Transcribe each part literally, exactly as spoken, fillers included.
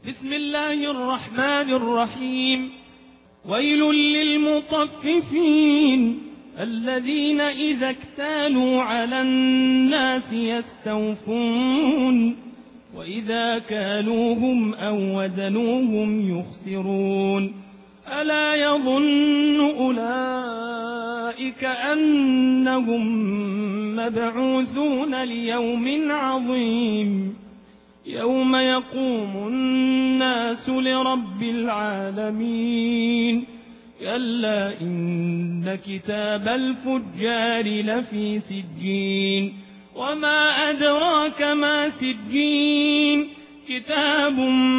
بسم الله الرحمن الرحيم. ويل للمطففين الذين إذا اكتالوا على الناس يستوفون وإذا كالوهم أو وزنوهم يخسرون. ألا يظن أولئك أنهم مبعوثون ليوم عظيم يوم يقوم الناس لرب العالمين. كلا إن كتاب الفجار لفي سجين وما أدراك ما سجين كتاب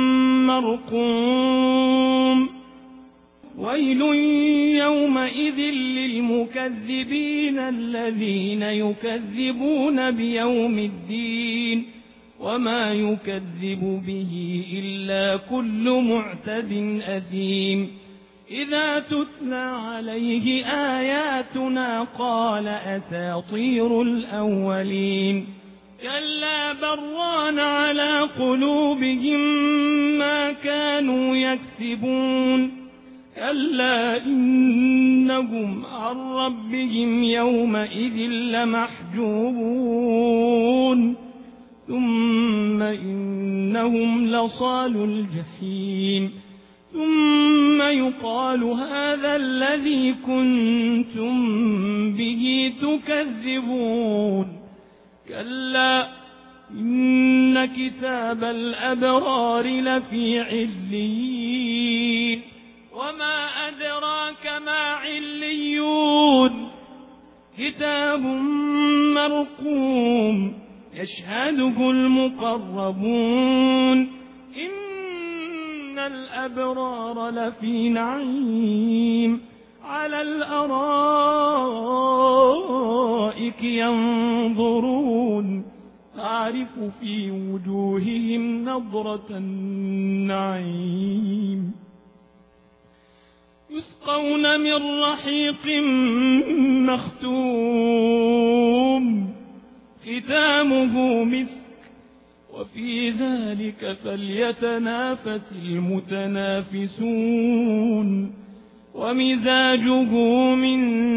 مرقوم. ويل يومئذ للمكذبين الذين يكذبون بيوم الدين وما يكذب به إلا كل معتد أثيم. إذا تتلى عليه آياتنا قال أساطير الأولين. كلا بران على قلوبهم ما كانوا يكسبون. كلا إنهم عن ربهم يومئذ لمحجوبون ثم إنهم لصالوا الجحيم ثم يقال هذا الذي كنتم به تكذبون. كلا إن كتاب الأبرار لفي عليين وما أدراك ما عليون كتاب مرقوم يشهده المقربون. إن الأبرار لفي نعيم على الأرائك ينظرون تعرف في وجوههم نضرة النعيم يسقون من رحيق مختوم ختامه مسك وفي ذلك فليتنافس المتنافسون. ومزاجه من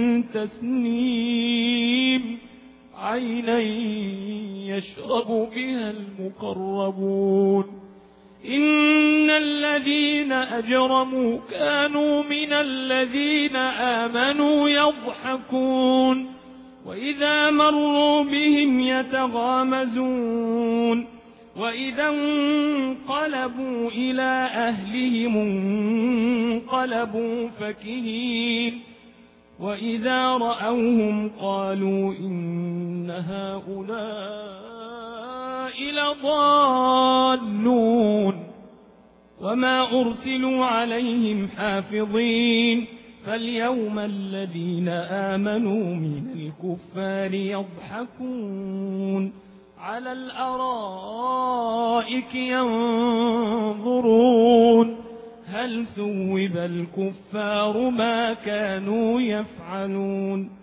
تسنيم عينا يشرب بها المقربون. إن الذين أجرموا كانوا من الذين آمنوا يضحكون وإذا مروا بهم يتغامزون وإذا انقلبوا إلى أهلهم انقلبوا فكهين وإذا رأوهم قالوا إن هؤلاء لضالون. وما أرسلوا عليهم حافظين فاليوم الذين آمنوا من الكفار يضحكون على الأرائك ينظرون هل ثوب الكفار ما كانوا يفعلون.